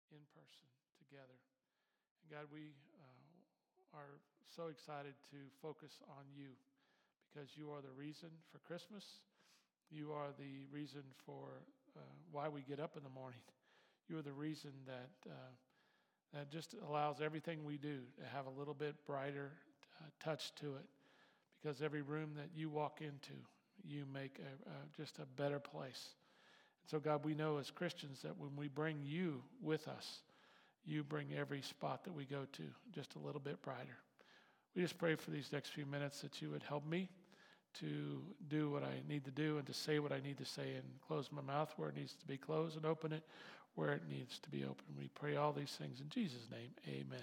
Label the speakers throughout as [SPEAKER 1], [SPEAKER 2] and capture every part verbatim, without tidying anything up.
[SPEAKER 1] in person together. And God, we uh, are so excited to focus on you because you are the reason for Christmas. You are the reason for uh, why we get up in the morning. You are the reason that uh, that just allows everything we do to have a little bit brighter uh, touch to it. Because every room that you walk into, you make a, uh, just a better place. And so, God, we know as Christians that when we bring you with us, you bring every spot that we go to just a little bit brighter. We just pray for these next few minutes that you would help me to do what I need to do and to say what I need to say and close my mouth where it needs to be closed and open it where it needs to be open. We pray all these things in Jesus' name. Amen.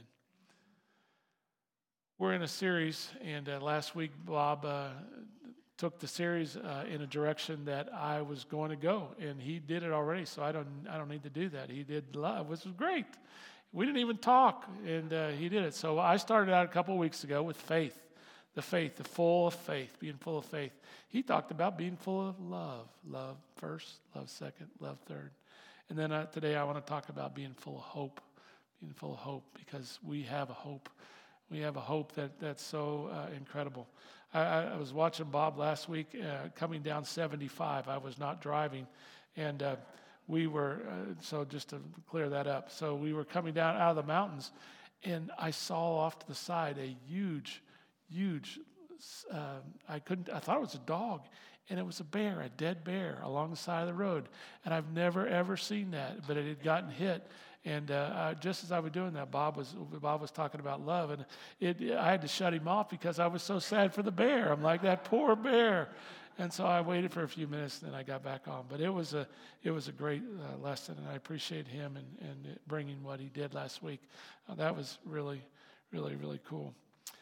[SPEAKER 1] We're in a series, and uh, last week Bob uh, took the series uh, in a direction that I was going to go, and he did it already, so I don't I don't need to do that. He did love, which was great. We didn't even talk, and uh, he did it. So I started out a couple of weeks ago with faith, the faith, the full of faith, being full of faith. He talked about being full of love, love first, love second, love third. And then uh, today I want to talk about being full of hope, being full of hope, because we have a hope. We have a hope that, that's so uh, incredible. I, I was watching Bob last week uh, coming down seventy-five. I was not driving, and uh, we were, uh, so just to clear that up, so we were coming down out of the mountains, and I saw off to the side a huge, huge, uh, I couldn't, I thought it was a dog, and it was a bear, a dead bear along the side of the road, and I've never, ever seen that, but it had gotten hit. And uh, uh, just as I was doing that, Bob was Bob was talking about love, and it, I had to shut him off because I was so sad for the bear. I'm like, that poor bear. And so I waited for a few minutes, and then I got back on. But it was a it was a great uh, lesson, and I appreciate him and, and bringing what he did last week. Uh, that was really, really, really cool.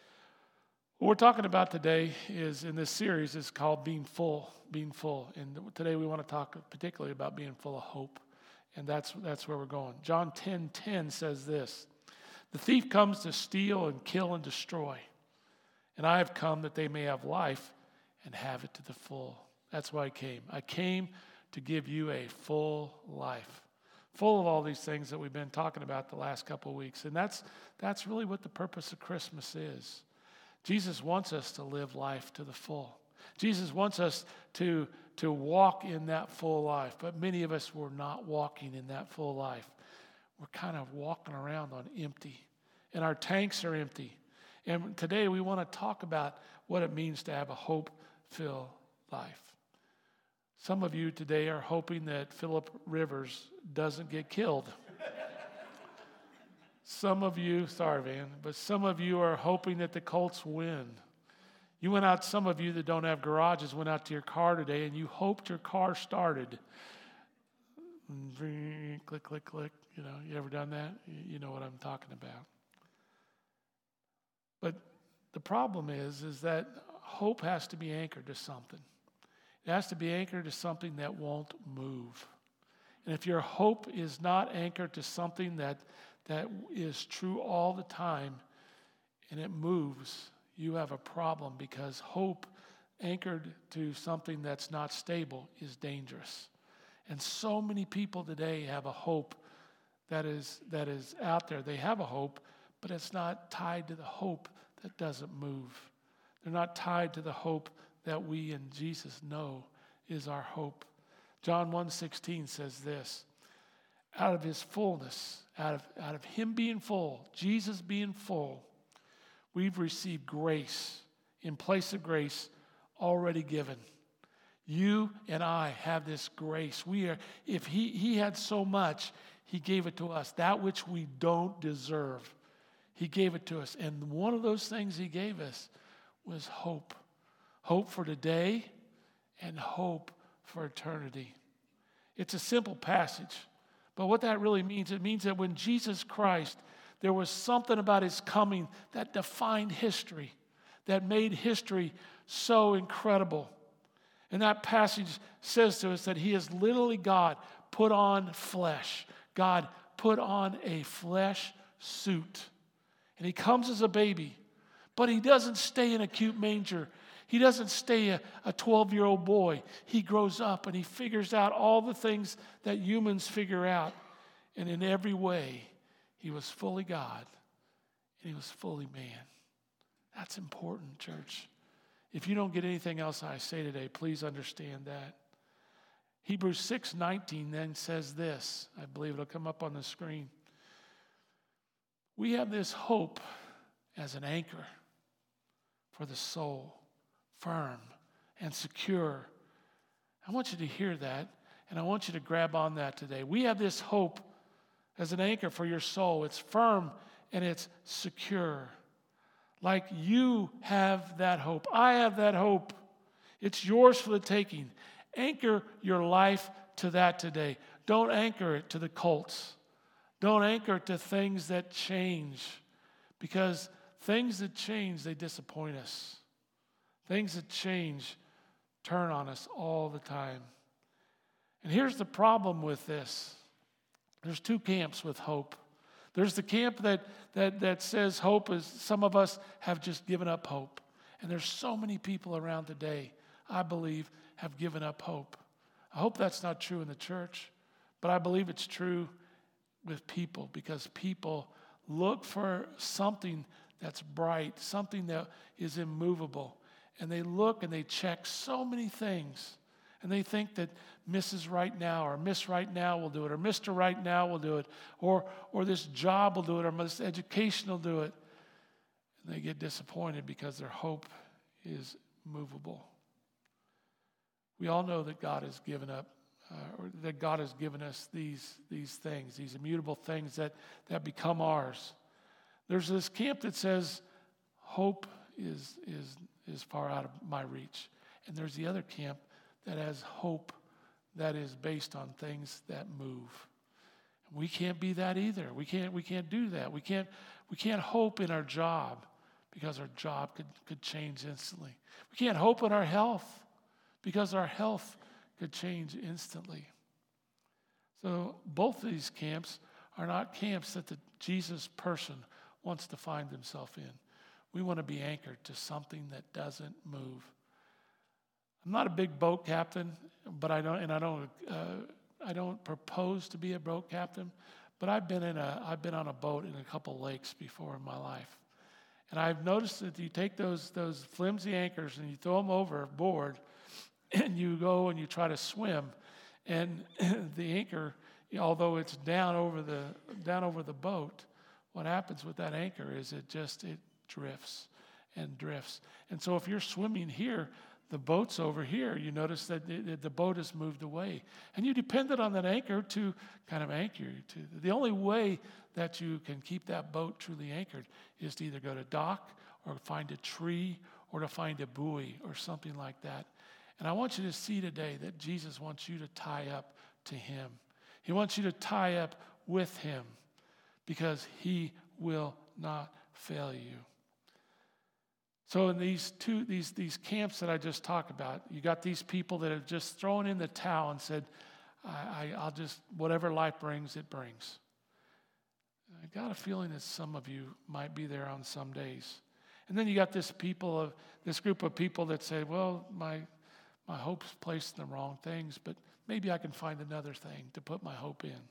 [SPEAKER 1] What we're talking about today is in this series is called Being Full, Being Full. And today we want to talk particularly about being full of hope. And that's that's where we're going. John ten ten says this: the thief comes to steal and kill and destroy. And I have come that they may have life and have it to the full. That's why I came. I came to give you a full life. Full of all these things that we've been talking about the last couple of weeks. And that's that's really what the purpose of Christmas is. Jesus wants us to live life to the full. Jesus wants us to, to walk in that full life, but many of us were not walking in that full life. We're kind of walking around on empty, and our tanks are empty. And today we want to talk about what it means to have a hope-filled life. Some of you today are hoping that Philip Rivers doesn't get killed. Some of you, sorry, Van, but some of you are hoping that the Colts win. You went out, some of you that don't have garages went out to your car today and you hoped your car started. Click, click, click. You know, you ever done that? You know what I'm talking about. But the problem is, is that hope has to be anchored to something. It has to be anchored to something that won't move. And if your hope is not anchored to something that, that is true all the time and it moves, you have a problem, because hope anchored to something that's not stable is dangerous. And so many people today have a hope that is that is out there. They have a hope, but it's not tied to the hope that doesn't move. They're not tied to the hope that we in Jesus know is our hope. John one sixteen says this: out of his fullness, out of, out of him being full, Jesus being full, we've received grace in place of grace already given. You and I have this grace. We are, if he, he had so much, he gave it to us. That which we don't deserve, he gave it to us. And one of those things he gave us was hope. Hope for today and hope for eternity. It's a simple passage. But what that really means, it means that when Jesus Christ, there was something about his coming that defined history, that made history so incredible. And that passage says to us that he is literally God put on flesh. God put on a flesh suit. And he comes as a baby, but he doesn't stay in a cute manger. He doesn't stay a, a twelve-year-old boy. He grows up and he figures out all the things that humans figure out. And in every way, he was fully God and he was fully man. That's important, church. If you don't get anything else I say today, please understand that. Hebrews six nineteen then says this. I believe it'll come up on the screen. We have this hope as an anchor for the soul, firm and secure. I want you to hear that, and I want you to grab on that today. We have this hope as an anchor for your soul. It's firm and it's secure. Like you have that hope. I have that hope. It's yours for the taking. Anchor your life to that today. Don't anchor it to the cults. Don't anchor it to things that change, because things that change, they disappoint us. Things that change turn on us all the time. And here's the problem with this. There's two camps with hope. There's the camp that, that, that says hope is, some of us have just given up hope. And there's so many people around today, I believe, have given up hope. I hope that's not true in the church, but I believe it's true with people, because people look for something that's bright, something that is immovable. And they look and they check so many things. And they think that Missus Right Now or Miss Right Now will do it, or Mister Right Now will do it, or, or this job will do it, or this education will do it. And they get disappointed because their hope is movable. We all know that God has given up, uh, or that God has given us these, these things, these immutable things that, that become ours. There's this camp that says hope is, is, is far out of my reach. And there's the other camp that has hope that is based on things that move. We can't be that either. We can't, we can't do that. We can't, we can't hope in our job, because our job could, could change instantly. We can't hope in our health, because our health could change instantly. So both of these camps are not camps that the Jesus person wants to find himself in. We want to be anchored to something that doesn't move. I'm not a big boat captain, but I don't, and I don't, uh, I don't propose to be a boat captain. But I've been in a, I've been on a boat in a couple lakes before in my life, and I've noticed that you take those those flimsy anchors and you throw them overboard, and you go and you try to swim, and the anchor, although it's down over the down over the boat, what happens with that anchor is it just it drifts and drifts. And so if you're swimming here, the boat's over here. You notice that the, the boat has moved away. And you depended on that anchor to kind of anchor you to. The only way that you can keep that boat truly anchored is to either go to dock or find a tree or to find a buoy or something like that. And I want you to see today that Jesus wants you to tie up to him. He wants you to tie up with him, because he will not fail you. So in these two, these, these camps that I just talked about, you got these people that have just thrown in the towel and said, I, I, I'll just, whatever life brings, it brings. I got a feeling that some of you might be there on some days. And then you got this people of this group of people that say, well, my my hope's placed in the wrong things, but maybe I can find another thing to put my hope in.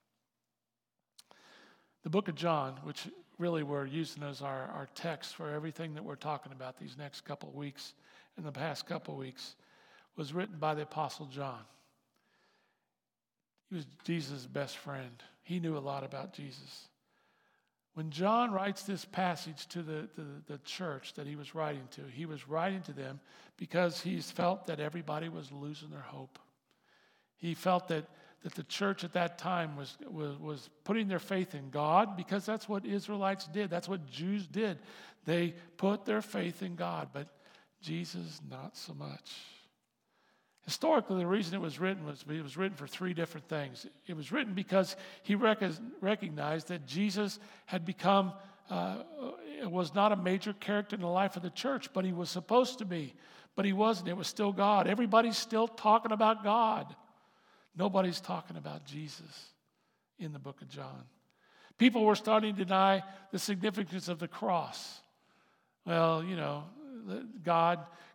[SPEAKER 1] The book of John, which really we're using as our, our text for everything that we're talking about these next couple of weeks, in the past couple of weeks, was written by the Apostle John. He was Jesus' best friend. He knew a lot about Jesus. When John writes this passage to the, the, the church that he was writing to, he was writing to them because he felt that everybody was losing their hope. He felt that, that the church at that time was, was, was putting their faith in God, because that's what Israelites did. That's what Jews did. They put their faith in God, but Jesus, not so much. Historically, the reason it was written was it was written for three different things. It was written because he rec- recognized that Jesus had become, uh, was not a major character in the life of the church, but he was supposed to be. But he wasn't. It was still God. Everybody's still talking about God. Nobody's talking about Jesus in the book of John. People were starting to deny the significance of the cross. Well, you know, God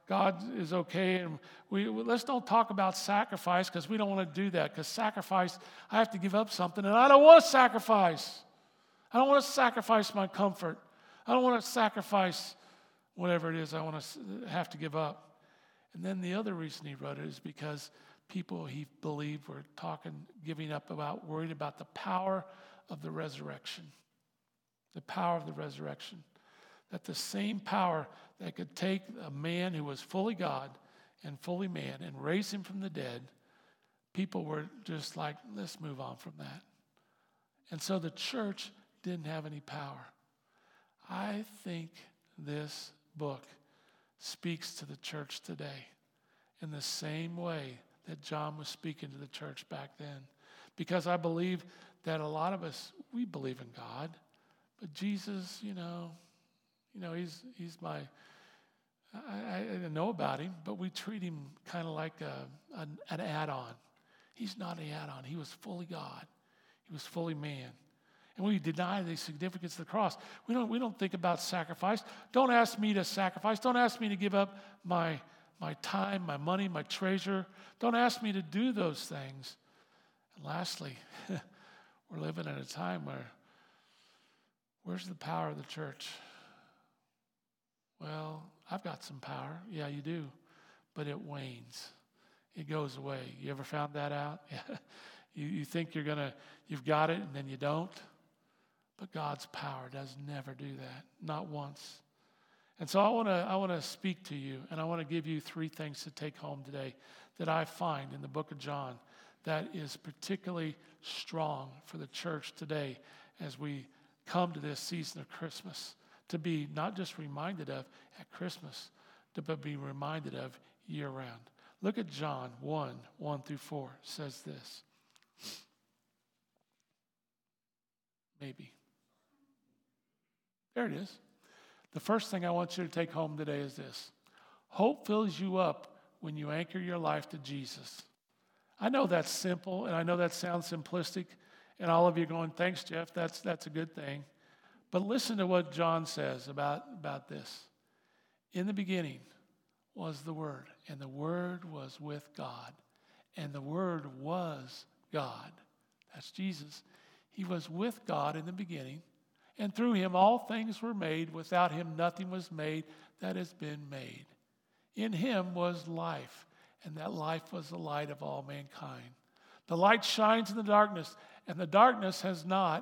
[SPEAKER 1] God is okay. And we let's don't talk about sacrifice, because we don't want to do that. Because sacrifice, I have to give up something, and I don't want to sacrifice. I don't want to sacrifice my comfort. I don't want to sacrifice whatever it is I want to have to give up. And then the other reason he wrote it is because people he believed were talking, giving up about, worried about the power of the resurrection. The power of the resurrection. That the same power that could take a man who was fully God and fully man and raise him from the dead, people were just like, let's move on from that. And so the church didn't have any power. I think this book speaks to the church today in the same way that John was speaking to the church back then. Because I believe that a lot of us, we believe in God, but Jesus, you know, you know, he's he's my, I, I know about him, but we treat him kind of like a, an, an add-on. He's not an add-on. He was fully God. He was fully man. And we deny the significance of the cross. We don't, we don't think about sacrifice. Don't ask me to sacrifice. Don't ask me to give up my, my time, my money, my treasure. Don't ask me to do those things. And lastly, we're living at a time where, where's the power of the church? Well, I've got some power. Yeah, you do. But it wanes. It goes away. You ever found that out? Yeah. You, you think you're going to, you've got it, and then you don't. But God's power does never do that, not once. And so I want to I want to speak to you, and I want to give you three things to take home today that I find in the book of John that is particularly strong for the church today as we come to this season of Christmas, to be not just reminded of at Christmas, but be reminded of year-round. Look at John one, one through four. It says this. Maybe. There it is. The first thing I want you to take home today is this. Hope fills you up when you anchor your life to Jesus. I know that's simple, and I know that sounds simplistic, and all of you are going, thanks, Jeff, that's, that's a good thing. But listen to what John says about, about this. In the beginning was the Word, and the Word was with God, and the Word was God. That's Jesus. He was with God in the beginning, and through him all things were made. Without him nothing was made that has been made. In him was life, and that life was the light of all mankind. The light shines in the darkness, and the darkness has not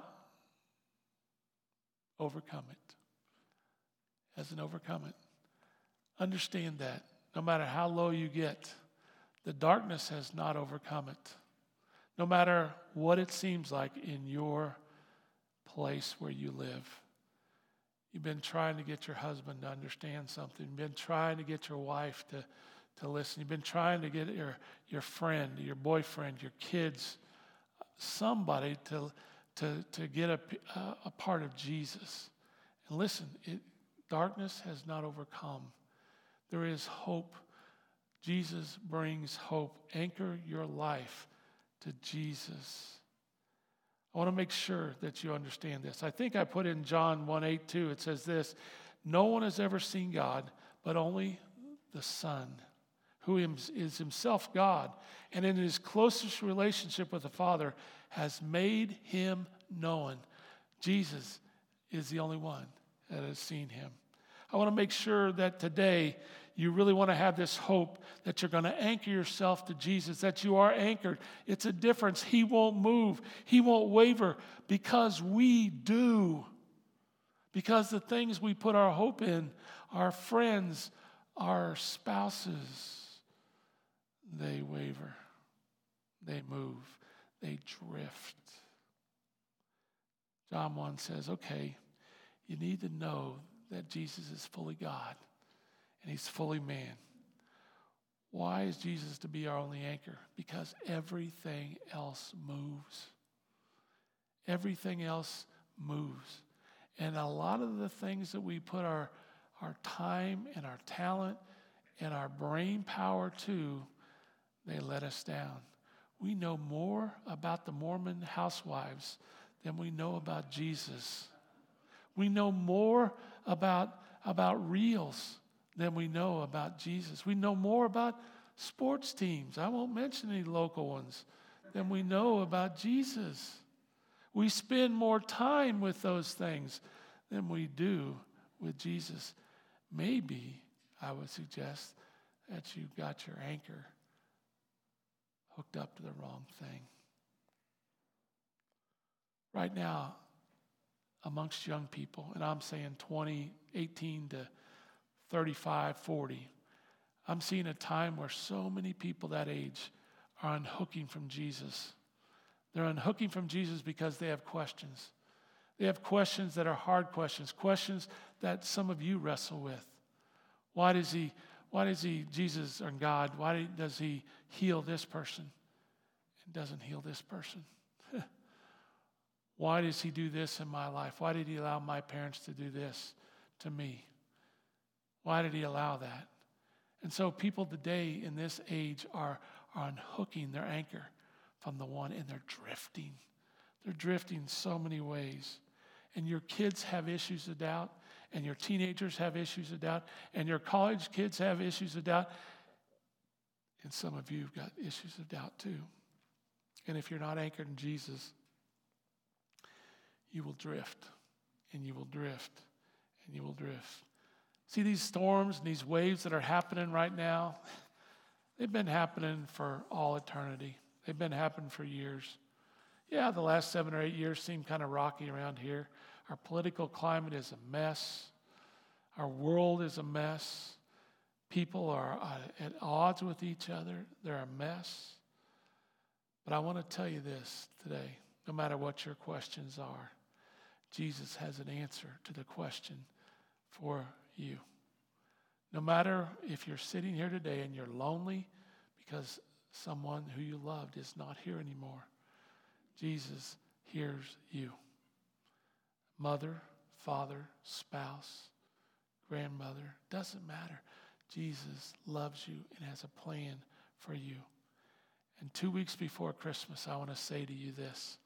[SPEAKER 1] overcome it. Hasn't overcome it. Understand that. No matter how low you get, the darkness has not overcome it. No matter what it seems like in your place where you live. You've been trying to get your husband to understand something. You've been trying to get your wife to, to listen. You've been trying to get your, your friend, your boyfriend, your kids, somebody to, to, to get a, a part of Jesus. And listen, it, darkness has not overcome. There is hope. Jesus brings hope. Anchor your life to Jesus. I want to make sure that you understand this. I think I put in John one eight too. It says this, no one has ever seen God, but only the Son, who is himself God, and in his closest relationship with the Father has made him known. Jesus is the only one that has seen him. I want to make sure that today you really want to have this hope that you're going to anchor yourself to Jesus, that you are anchored. It's a difference. He won't move. He won't waver because we do. Because the things we put our hope in, our friends, our spouses, they waver. They move. They drift. John one says, okay, you need to know that Jesus is fully God. And he's fully man. Why is Jesus to be our only anchor? Because everything else moves. Everything else moves. And a lot of the things that we put our, our time and our talent and our brain power to, they let us down. We know more about the Mormon housewives than we know about Jesus. We know more about, about reels than we know about Jesus. We know more about sports teams. I won't mention any local ones. Than we know about Jesus. We spend more time with those things than we do with Jesus. Maybe I would suggest that you got your anchor hooked up to the wrong thing. Right now, amongst young people, and I'm saying twenty, eighteen to thirty-five, forty, I'm seeing a time where so many people that age are unhooking from Jesus. They're unhooking from Jesus because they have questions. They have questions that are hard questions, questions that some of you wrestle with. Why does he, why does he, Jesus or God, why does he heal this person and doesn't heal this person? Why does he do this in my life? Why did he allow my parents to do this to me? Why did he allow that? And so people today in this age are, are unhooking their anchor from the one, and they're drifting. They're drifting so many ways. And your kids have issues of doubt, and your teenagers have issues of doubt, and your college kids have issues of doubt, and some of you have got issues of doubt too. And if you're not anchored in Jesus, you will drift, and you will drift, and you will drift. See these storms and these waves that are happening right now? They've been happening for all eternity. They've been happening for years. Yeah, the last seven or eight years seem kind of rocky around here. Our political climate is a mess. Our world is a mess. People are at odds with each other. They're a mess. But I want to tell you this today, no matter what your questions are, Jesus has an answer to the question for you. No matter if you're sitting here today and you're lonely because someone who you loved is not here anymore, Jesus hears you. Mother, father, spouse, grandmother, doesn't matter. Jesus loves you and has a plan for you. And two weeks before Christmas, I want to say to you this.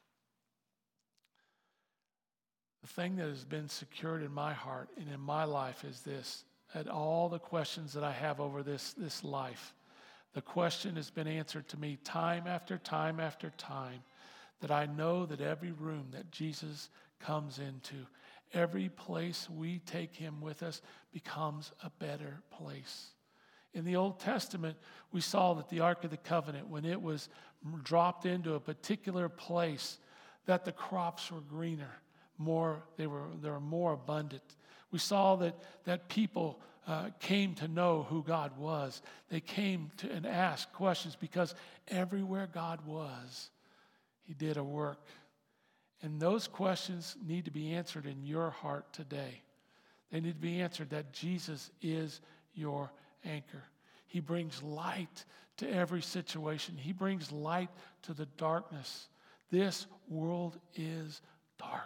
[SPEAKER 1] The thing that has been secured in my heart and in my life is this. At all the questions that I have over this, this life, the question has been answered to me time after time after time, that I know that every room that Jesus comes into, every place we take him with us becomes a better place. In the Old Testament, we saw that the Ark of the Covenant, when it was dropped into a particular place, that the crops were greener. More, they were, they were more abundant. We saw that, that people uh, came to know who God was. They came to and asked questions because everywhere God was, he did a work. And those questions need to be answered in your heart today. They need to be answered that Jesus is your anchor. He brings light to every situation. He brings light to the darkness. This world is dark.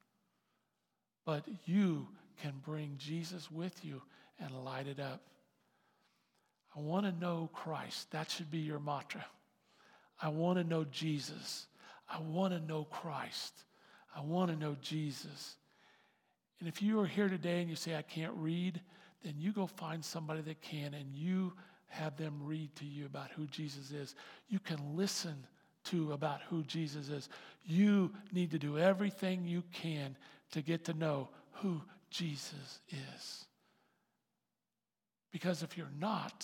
[SPEAKER 1] But you can bring Jesus with you and light it up. I want to know Christ. That should be your mantra. I want to know Jesus. I want to know Christ. I want to know Jesus. And if you are here today and you say, I can't read, then you go find somebody that can and you have them read to you about who Jesus is. You can listen to about who Jesus is. You need to do everything you can to get to know who Jesus is. Because if you're not,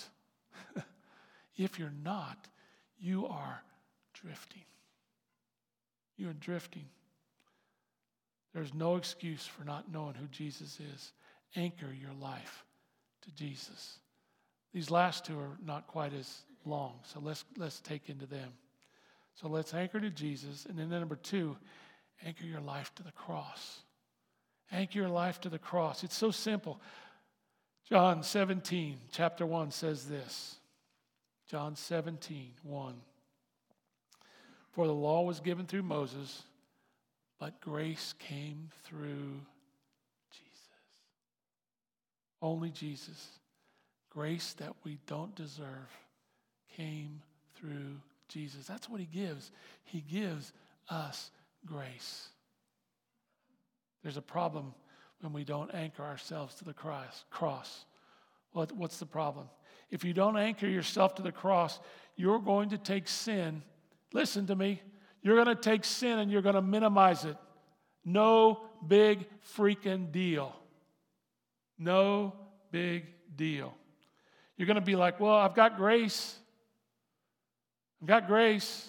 [SPEAKER 1] if you're not, you are drifting. You are drifting. There's no excuse for not knowing who Jesus is. Anchor your life to Jesus. These last two are not quite as long, so let's let's take into them. So let's anchor to Jesus, and then number two, anchor your life to the cross. Anchor your life to the cross. It's so simple. John seventeen, chapter one says this. John seventeen, one. For the law was given through Moses, but grace came through Jesus. Only Jesus. Grace that we don't deserve came through Jesus. That's what he gives. He gives us grace. There's a problem when we don't anchor ourselves to the cross. cross. What, what's the problem? If you don't anchor yourself to the cross, you're going to take sin. Listen to me. You're going to take sin and you're going to minimize it. No big freaking deal. No big deal. You're going to be like, well, I've got grace. I've got grace.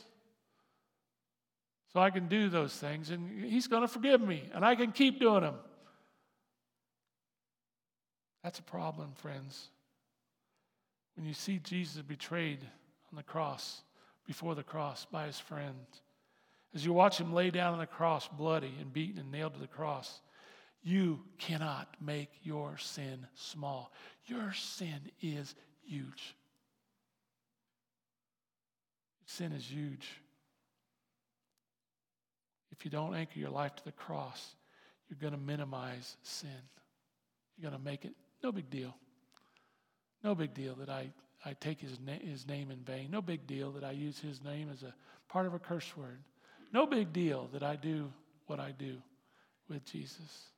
[SPEAKER 1] So I can do those things, and he's going to forgive me, and I can keep doing them. That's a problem, friends. When you see Jesus betrayed on the cross, before the cross by his friends, as you watch him lay down on the cross, bloody and beaten and nailed to the cross, you cannot make your sin small. Your sin is huge. Sin is huge. If you don't anchor your life to the cross, you're going to minimize sin. You're going to make it no big deal. No big deal that I, I take his, na- his name in vain. No big deal that I use his name as a part of a curse word. No big deal that I do what I do with Jesus.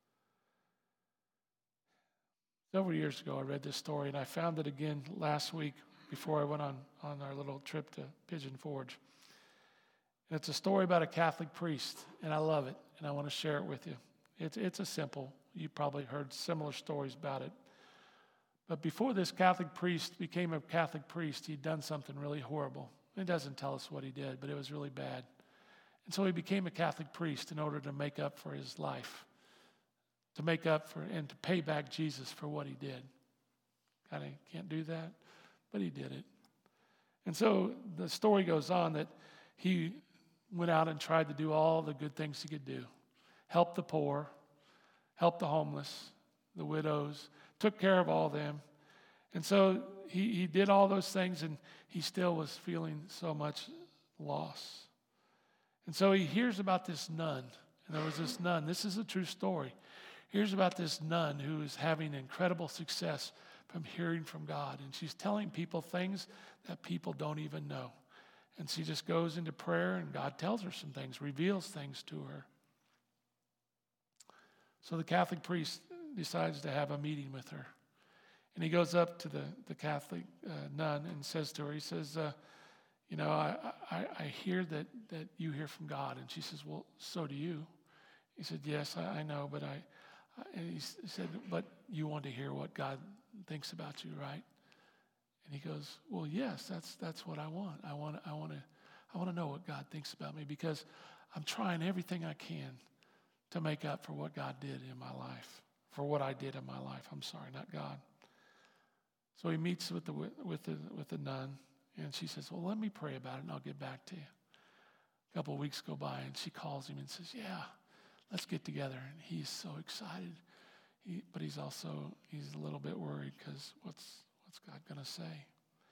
[SPEAKER 1] Several years ago, I read this story, and I found it again last week before I went on, on our little trip to Pigeon Forge. And it's a story about a Catholic priest, and I love it, and I want to share it with you. It's, it's a simple, you've probably heard similar stories about it. But before this Catholic priest became a Catholic priest, he'd done something really horrible. It doesn't tell us what he did, but it was really bad. And so he became a Catholic priest in order to make up for his life, to make up for and to pay back Jesus for what he did. Kind of can't do that, but he did it. And so the story goes on that he went out and tried to do all the good things he could do. Help the poor, help the homeless, the widows, took care of all of them. And so he, he did all those things, and he still was feeling so much loss. And so he hears about this nun. And there was this nun. This is a true story. Hears about this nun who is having incredible success from hearing from God. And she's telling people things that people don't even know. And she just goes into prayer, and God tells her some things, reveals things to her. So the Catholic priest decides to have a meeting with her. And he goes up to the, the Catholic uh, nun and says to her, he says, uh, you know, I, I, I hear that, that you hear from God. And she says, well, so do you. He said, yes, I, I know, but I, I and he said, but you want to hear what God thinks about you, right? And he goes, well, yes, that's that's what I want. I want I want to I want to know what God thinks about me, because I'm trying everything I can to make up for what God did in my life, for what I did in my life. I'm sorry, not God. So he meets with the with the with the nun, and she says, well, let me pray about it, and I'll get back to you. A couple of weeks go by, and she calls him and says, yeah, let's get together. And he's so excited, he, but he's also he's a little bit worried, because what's What's God going to say?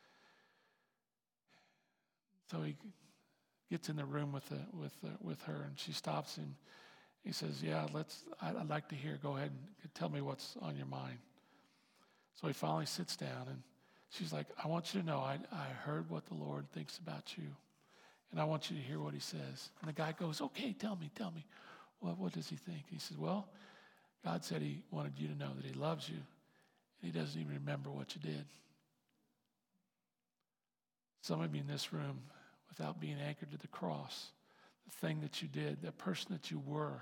[SPEAKER 1] So he gets in the room with the, with the, with her, and she stops him. He says, "Yeah, let's. I'd like to hear. Go ahead and tell me what's on your mind." So he finally sits down, and she's like, "I want you to know, I I heard what the Lord thinks about you, and I want you to hear what He says." And the guy goes, "Okay, tell me, tell me. What what does He think?" He says, "Well, God said He wanted you to know that He loves you. And He doesn't even remember what you did." Some of you in this room, without being anchored to the cross, the thing that you did, the person that you were,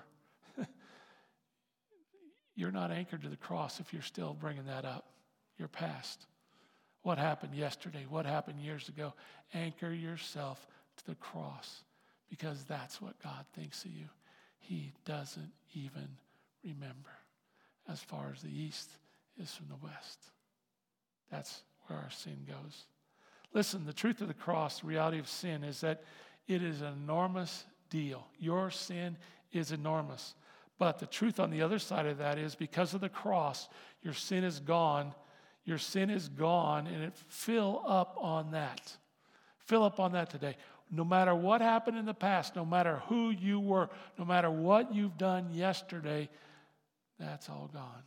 [SPEAKER 1] you're not anchored to the cross if you're still bringing that up, your past. What happened yesterday? What happened years ago? Anchor yourself to the cross, because that's what God thinks of you. He doesn't even remember, as far as the east is from the west. That's where our sin goes. Listen, the truth of the cross, the reality of sin, is that it is an enormous deal. Your sin is enormous. But the truth on the other side of that is, because of the cross, your sin is gone. Your sin is gone, and it fill up on that. Fill up on that today. No matter what happened in the past, no matter who you were, no matter what you've done yesterday, that's all gone.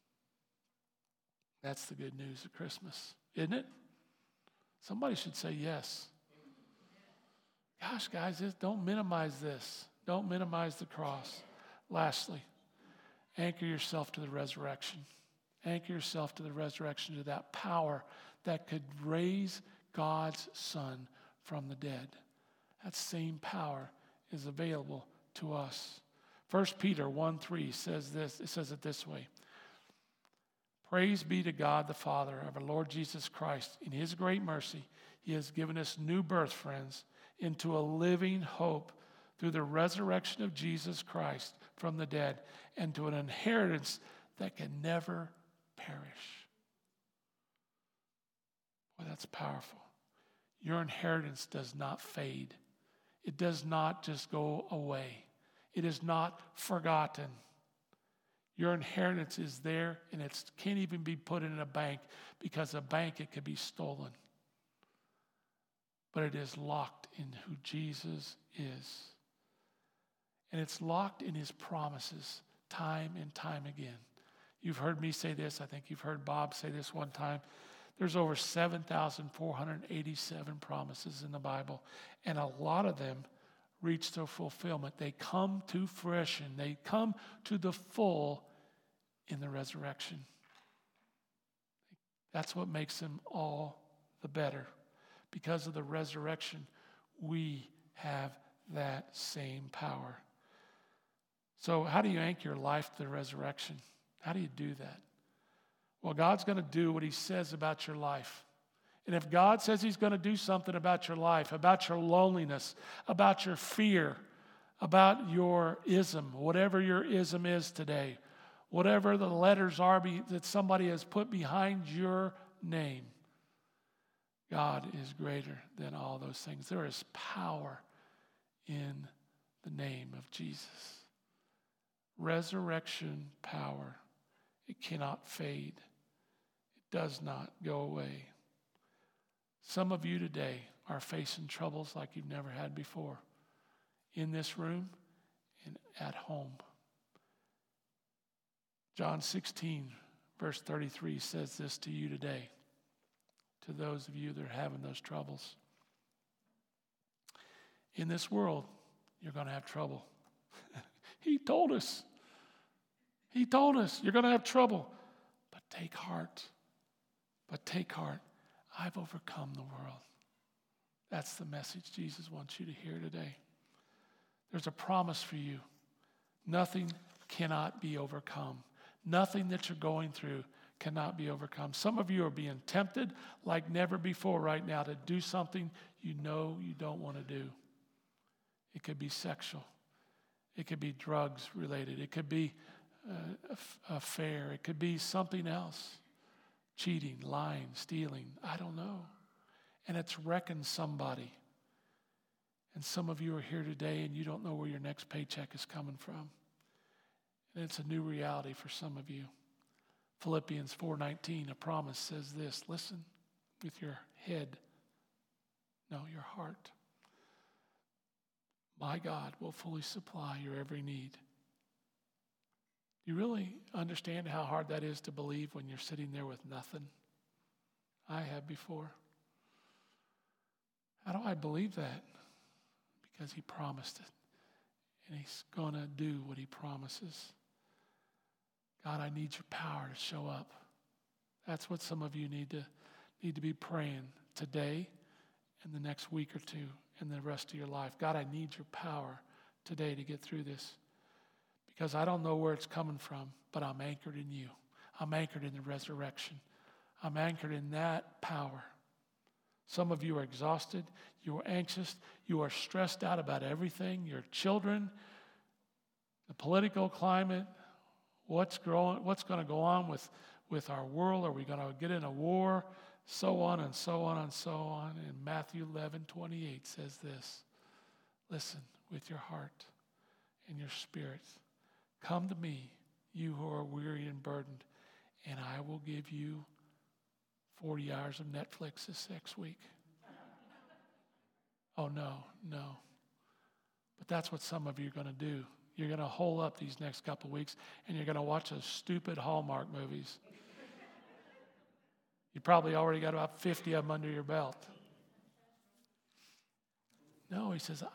[SPEAKER 1] That's the good news of Christmas, isn't it? Somebody should say yes. Gosh, guys, this, don't minimize this. Don't minimize the cross. Lastly, anchor yourself to the resurrection. Anchor yourself to the resurrection, to that power that could raise God's Son from the dead. That same power is available to us. First Peter one three says this, it says it this way. Praise be to God the Father of our Lord Jesus Christ. In his great mercy, he has given us new birth, friends, into a living hope through the resurrection of Jesus Christ from the dead, and to an inheritance that can never perish. Boy, that's powerful. Your inheritance does not fade. It does not just go away. It is not forgotten. Your inheritance is there, and it can't even be put in a bank, because a bank, it could be stolen. But it is locked in who Jesus is. And it's locked in his promises time and time again. You've heard me say this. I think you've heard Bob say this one time. There's over seven thousand four hundred eighty-seven promises in the Bible, and a lot of them reach their fulfillment. They come to fruition. They come to the full in the resurrection. That's what makes them all the better. Because of the resurrection, we have that same power. So how do you anchor your life to the resurrection? How do you do that? Well, God's going to do what he says about your life. And if God says he's going to do something about your life, about your loneliness, about your fear, about your ism, whatever your ism is today, whatever the letters are be, that somebody has put behind your name, God is greater than all those things. There is power in the name of Jesus. Resurrection power. It cannot fade. It does not go away. Some of you today are facing troubles like you've never had before. In this room and at home. John sixteen, verse thirty-three says this to you today. To those of you that are having those troubles. In this world, you're going to have trouble. He told us. He told us you're going to have trouble. But take heart. But take heart. I've overcome the world. That's the message Jesus wants you to hear today. There's a promise for you. Nothing cannot be overcome. Nothing that you're going through cannot be overcome. Some of you are being tempted like never before right now to do something you know you don't want to do. It could be sexual. It could be drugs related. It could be uh, a affair. It could be something else. Cheating, lying, stealing. I don't know. And it's wrecking somebody. And some of you are here today and you don't know where your next paycheck is coming from. And it's a new reality for some of you. Philippians four nineteen, a promise says this. Listen with your head. No, your heart. My God will fully supply your every need. You really understand how hard that is to believe when you're sitting there with nothing? I have before. How do I believe that? Because he promised it. And he's going to do what he promises. God, I need your power to show up. That's what some of you need to need to be praying today and the next week or two and the rest of your life. God, I need your power today to get through this. Because I don't know where it's coming from, but I'm anchored in you. I'm anchored in the resurrection. I'm anchored in that power. Some of you are exhausted. You are anxious. You are stressed out about everything. Your children, the political climate, what's growing, what's going to go on with, with our world. Are we going to get in a war? So on and so on and so on. And Matthew eleven twenty-eight says this. Listen with your heart and your spirit. Come to me, you who are weary and burdened, and I will give you forty hours of Netflix this next week. Oh, no, no. But that's what some of you are going to do. You're going to hole up these next couple of weeks, and you're going to watch those stupid Hallmark movies. You probably already got about fifty of them under your belt. No, he says,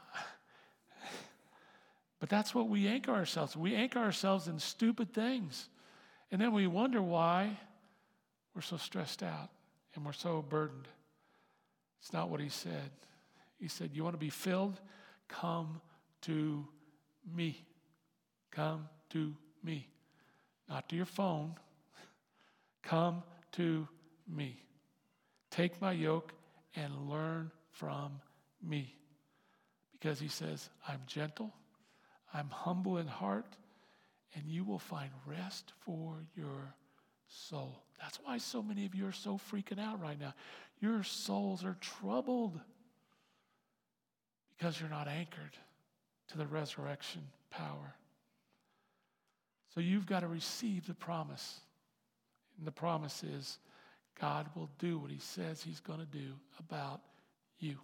[SPEAKER 1] but that's what we anchor ourselves. We anchor ourselves in stupid things. And then we wonder why we're so stressed out and we're so burdened. It's not what he said. He said, you want to be filled? Come to me. Come to me. Not to your phone. Come to me. Take my yoke and learn from me. Because he says, I'm gentle, I'm humble in heart, and you will find rest for your soul. That's why so many of you are so freaking out right now. Your souls are troubled because you're not anchored to the resurrection power. So you've got to receive the promise. And the promise is God will do what he says he's going to do about you.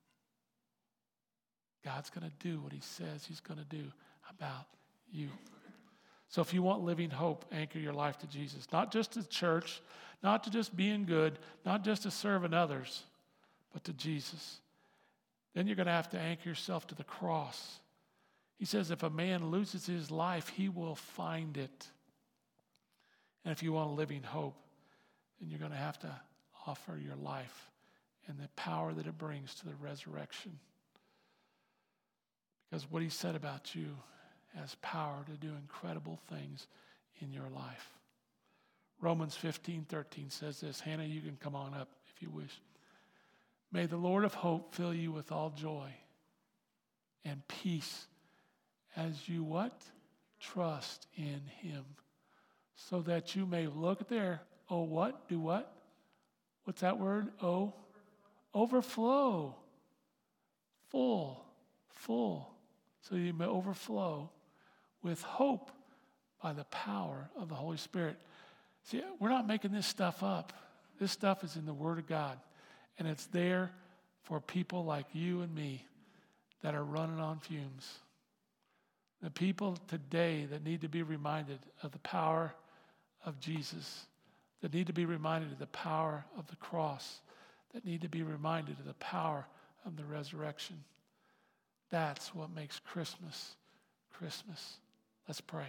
[SPEAKER 1] God's going to do what he says he's going to do about you. So if you want living hope, anchor your life to Jesus. Not just to church, not to just being good, not just to serving others, but to Jesus. Then you're going to have to anchor yourself to the cross. He says if a man loses his life, he will find it. And if you want a living hope, then you're going to have to offer your life and the power that it brings to the resurrection. Because what he said about you has power to do incredible things in your life. Romans fifteen thirteen says this. Hannah, you can come on up if you wish. May the Lord of hope fill you with all joy and peace as you what? Trust in him. So that you may look there. Oh, what? Do what? What's that word? Oh, overflow. Full. Full. So you may overflow with hope by the power of the Holy Spirit. See, we're not making this stuff up. This stuff is in the Word of God. And it's there for people like you and me that are running on fumes. The people today that need to be reminded of the power of Jesus, that need to be reminded of the power of the cross, that need to be reminded of the power of the resurrection. That's what makes Christmas Christmas. Let's pray.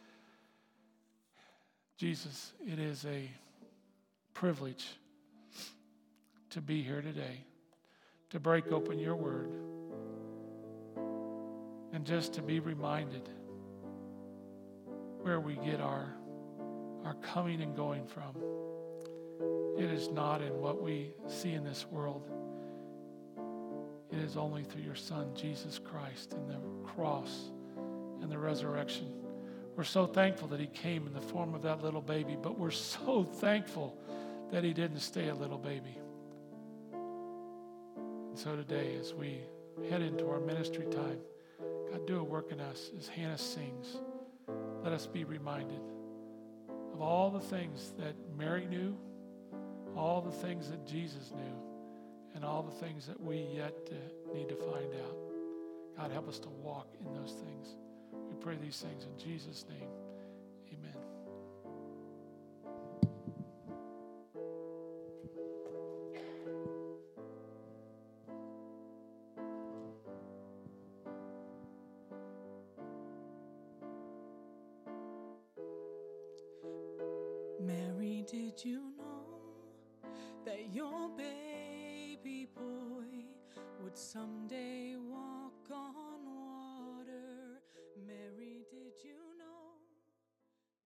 [SPEAKER 1] Jesus, it is a privilege to be here today, to break open your word, and just to be reminded where we get our, our coming and going from. It is not in what we see in this world. It is only through your Son, Jesus Christ, and the cross and the resurrection. We're so thankful that he came in the form of that little baby, but we're so thankful that he didn't stay a little baby. And so today, as we head into our ministry time, God, do a work in us as Hannah sings. Let us be reminded of all the things that Mary knew, all the things that Jesus knew, and all the things that we yet uh, need to find out. God, help us to walk in those things. We pray these things in Jesus' name. Amen.
[SPEAKER 2] Mary, did you know that your baby boy would someday walk on